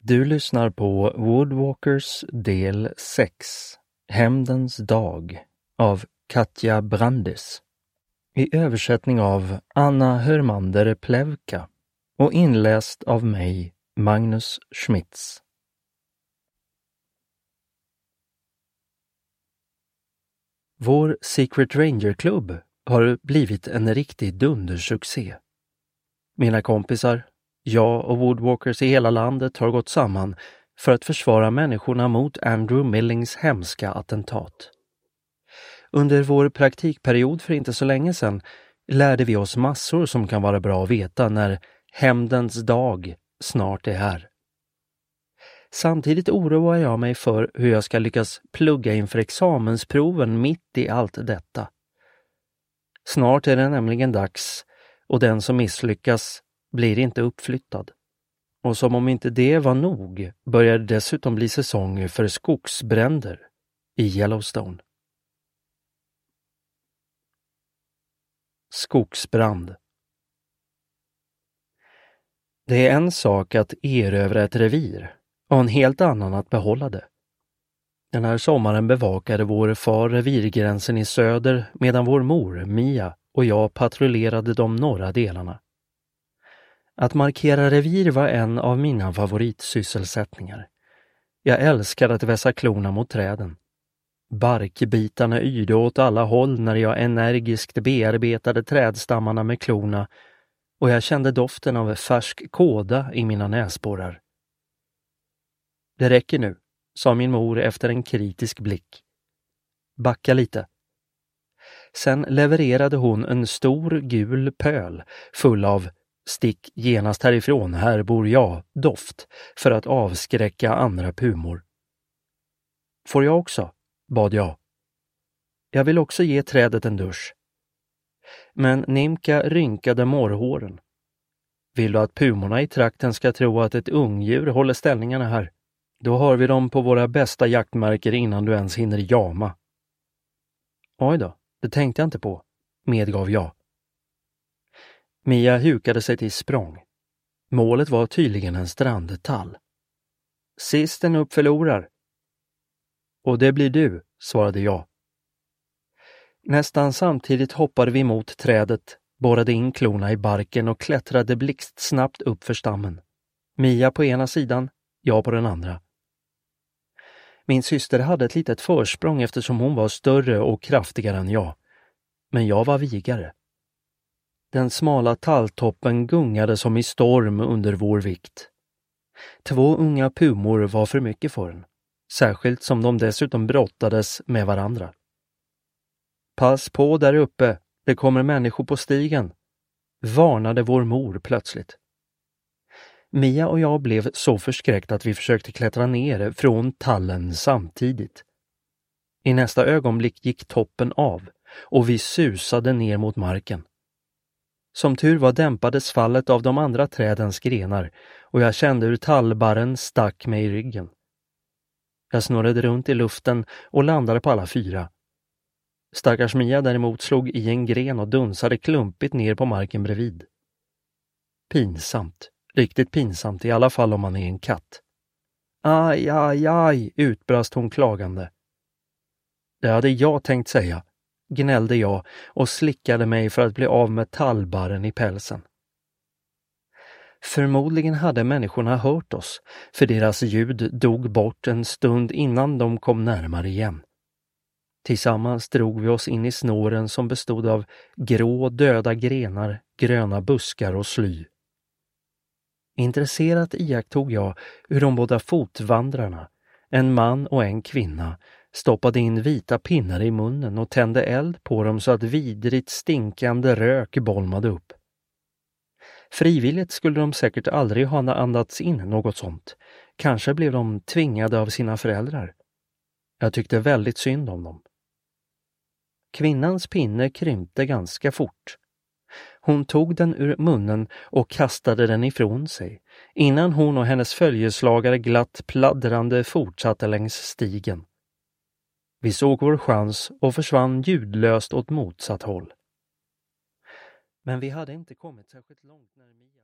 Du lyssnar på Woodwalkers del 6, Hämndens dag, av Katja Brandis. I översättning av Anna Hermander Plevka och inläst av mig, Magnus Schmitz. Vår Secret Ranger-klubb har blivit en riktig dundersuccé. Mina kompisar, jag och Woodwalkers i hela landet har gått samman för att försvara människorna mot Andrew Millings hemska attentat. Under vår praktikperiod för inte så länge sedan lärde vi oss massor som kan vara bra att veta när hämndens dag snart är här. Samtidigt oroar jag mig för hur jag ska lyckas plugga inför examensproven mitt i allt detta. Snart är det nämligen dags och den som misslyckas blir inte uppflyttad. Och som om inte det var nog börjar det dessutom bli säsong för skogsbränder i Yellowstone. Skogsbrand. Det är en sak att erövra ett revir och en helt annan att behålla det. Den här sommaren bevakade vår far revirgränsen i söder medan vår mor, Mia, och jag patrullerade de norra delarna. Att markera revir var en av mina favoritsysselsättningar. Jag älskade att vässa klorna mot träden. Barkbitarna yrde åt alla håll när jag energiskt bearbetade trädstammarna med klorna och jag kände doften av färsk kåda i mina näsborrar. Det räcker nu, sa min mor efter en kritisk blick. Backa lite. Sen levererade hon en stor gul pöl full av stick genast härifrån, här bor jag, doft för att avskräcka andra pumor. Får jag också? Bad jag. Jag vill också ge trädet en dusch. Men Nimka rynkade morrhåren. Vill du att pumorna i trakten ska tro att ett ungdjur håller ställningarna här? Då har vi dem på våra bästa jaktmarker innan du ens hinner jama. Oj då, det tänkte jag inte på, medgav jag. Mia hukade sig till språng. Målet var tydligen en strandtall. Sisten upp förlorar. Och det blir du, svarade jag. Nästan samtidigt hoppade vi mot trädet, borrade in klorna i barken och klättrade blixtsnabbt upp för stammen. Mia på ena sidan, jag på den andra. Min syster hade ett litet försprång eftersom hon var större och kraftigare än jag. Men jag var vigare. Den smala talltoppen gungade som i storm under vår vikt. 2 unga pumor var för mycket för en, särskilt som de dessutom brottades med varandra. Pass på där uppe, det kommer människor på stigen, varnade vår mor plötsligt. Mia och jag blev så förskräckta att vi försökte klättra ner från tallen samtidigt. I nästa ögonblick gick toppen av och vi susade ner mot marken. Som tur var dämpades fallet av de andra trädens grenar och jag kände hur tallbarren stack mig i ryggen. Jag snurrade runt i luften och landade på alla 4. Stackars Mia däremot slog i en gren och dunsade klumpigt ner på marken bredvid. Pinsamt, riktigt pinsamt i alla fall om man är en katt. Aj, aj, aj, utbrast hon klagande. Det hade jag tänkt säga, gnällde jag och slickade mig för att bli av med tallbarren i pälsen. Förmodligen hade människorna hört oss, för deras ljud dog bort en stund innan de kom närmare igen. Tillsammans drog vi oss in i snåren som bestod av grå döda grenar, gröna buskar och sly. Intresserat iakttog jag hur de båda fotvandrarna, en man och en kvinna, stoppade in vita pinnar i munnen och tände eld på dem så att vidrigt stinkande rök bolmade upp. Frivilligt skulle de säkert aldrig ha andats in något sånt. Kanske blev de tvingade av sina föräldrar. Jag tyckte väldigt synd om dem. Kvinnans pinne krympte ganska fort. Hon tog den ur munnen och kastade den ifrån sig, innan hon och hennes följeslagare glatt pladdrande fortsatte längs stigen. Vi såg vår chans och försvann ljudlöst åt motsatt håll. Men vi hade inte kommit särskilt långt när Mia...